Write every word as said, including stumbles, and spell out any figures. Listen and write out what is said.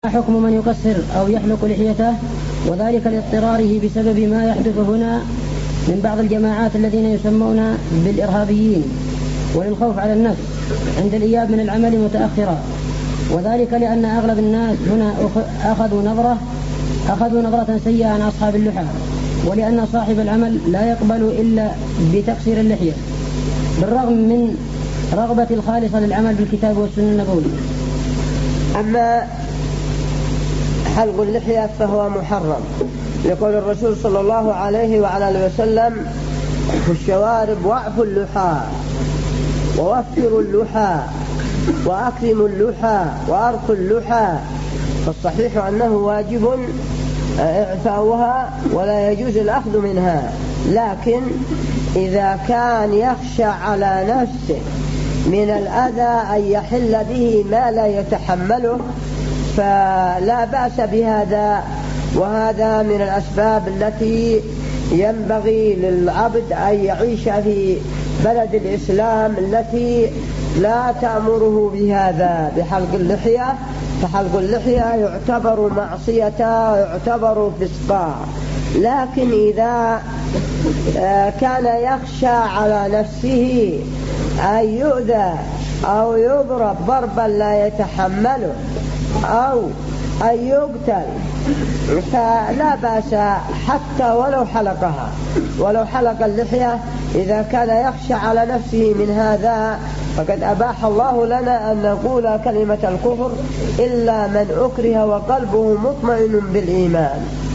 حكم من يقصر أو يحلق لحيته، وذلك لاضطراره بسبب ما يحدث هنا من بعض الجماعات الذين يسمون بالإرهابيين، وللخوف على النفس عند الإياب من العمل متأخرا، وذلك لأن أغلب الناس هنا أخذوا نظرة أخذوا نظرة سيئة عن أصحاب اللحى، ولأن صاحب العمل لا يقبل إلا بتقصير اللحية بالرغم من رغبة الخالصة للعمل بالكتاب والسنة النبوية. أما حلق اللحية فهو محرم، يقول الرسول صلى الله عليه وعلى آله وسلم: في الشوارب واعفوا اللحى ووفروا اللحى وأكرموا اللحى وأرخوا اللحى. فالصحيح أنه واجب إعفاؤها ولا يجوز الأخذ منها، لكن إذا كان يخشى على نفسه من الأذى أن يحل به ما لا يتحمله فلا بأس بهذا، وهذا من الأسباب التي ينبغي للعبد أن يعيش في بلد الإسلام التي لا تأمره بهذا بحلق اللحية، فحلق اللحية يعتبر معصية، يعتبر فسقا. لكن إذا كان يخشى على نفسه أن يؤذى أو يضرب ضربا لا يتحمله أو أن يقتل فلا بأس حتى ولو حلقها ولو حلق اللحية. إذا كان يخشى على نفسه من هذا فقد أباح الله لنا أن نقول كلمة الكفر إلا من أكره وقلبه مطمئن بالإيمان.